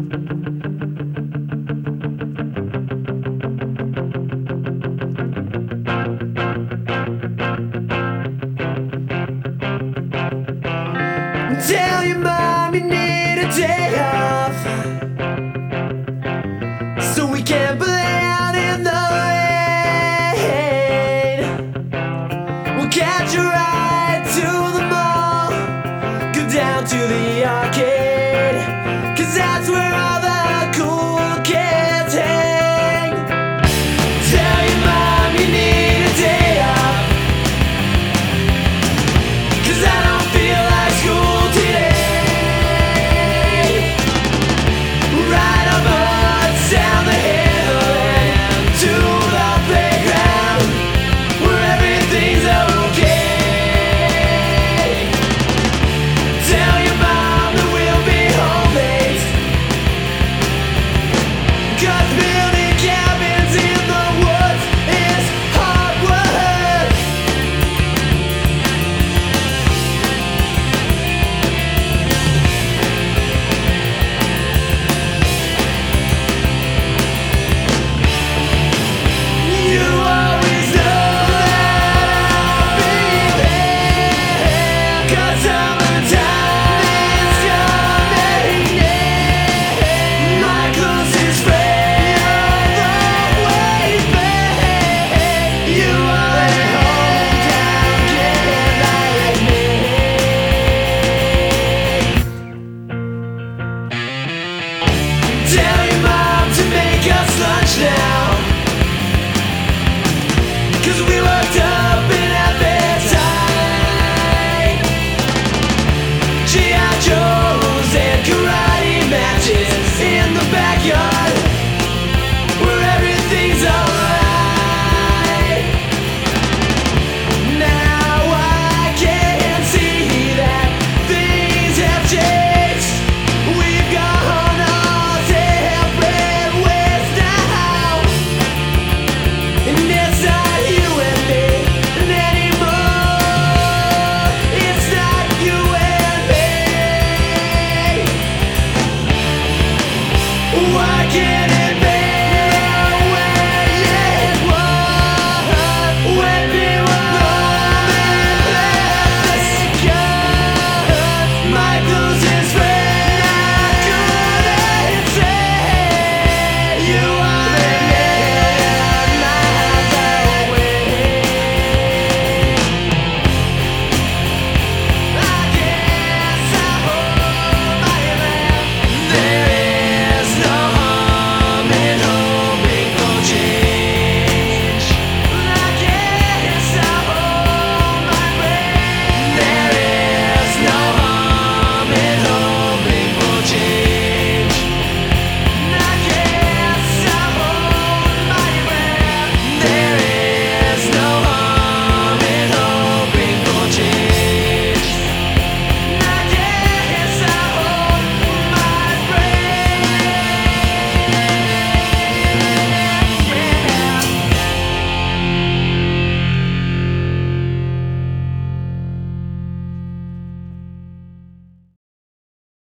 Tell your mom you need a day off, so we can play out in the rain. We'll catch a ride to the mall, go down to the arcade, 'cause that's where all the cool kids hang. Tell your mom you need a day off, 'cause I don't feel like school today. Ride a bus down the hill and to the playground, where everything's okay. Tell your mom that we'll be home late, 'cause building cabins in the woods is hard work. You always know that I'll be there, 'cause summertime is coming near. My closest friend, you're the way back. You are a hometown kid like me. Tell your mom to make us lunch now, 'cause we worked